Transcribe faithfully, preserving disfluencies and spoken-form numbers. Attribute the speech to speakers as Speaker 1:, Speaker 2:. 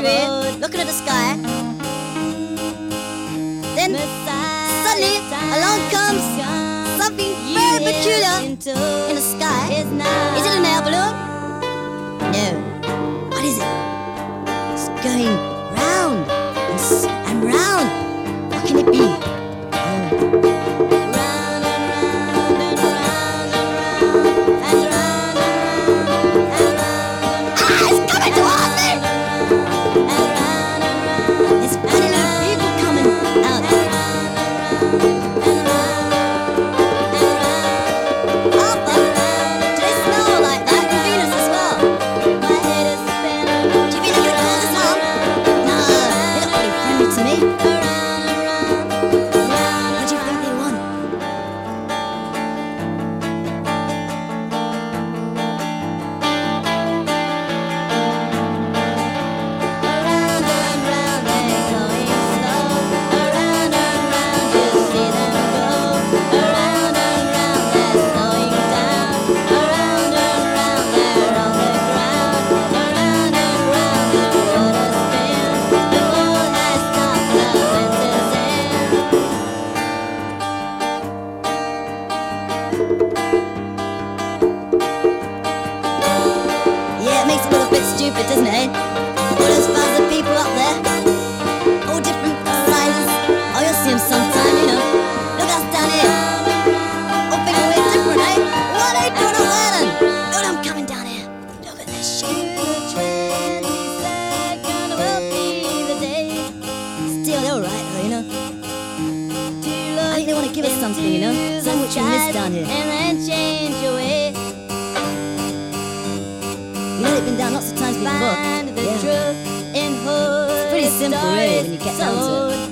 Speaker 1: tree, looking at the sky. Then suddenly along comes something very peculiar in the sky. Is it an air balloon? No. What is it? It's going round and, s- and round. What can it be? Oh. Round and round and round and round and round and round and round. Ah, it's coming towards me! And round and round. There's funny little people coming out. And round and round and round and round. Oh, but do they smell like that in Venus as well? My head is spinning. Do you think they could call this home? No, they look pretty friendly to me. Around and round, round. What do you think they want? Around and round they're going slow. Around and round you see them go. Around and round they're slowing down. Around and round they're on the ground. Around and round the water spins. The world has stopped the winter's end. Yeah, it makes it look a bit stupid, doesn't it, eh? All those thousands of people up there, all different sizes. Oh, you'll see them sometime, you know. Look at us down here. All think we're different, eh? What are they doing up there then? Look at them coming down here. Look at this shape. Still, they're alright though, you know. I think they want to give us something, you know. Something which we missed down here. And then change your way. You know they've been down lots of times before.
Speaker 2: Find the
Speaker 1: Yeah.
Speaker 2: truth in who
Speaker 1: It's pretty simple, really, when you get down to it.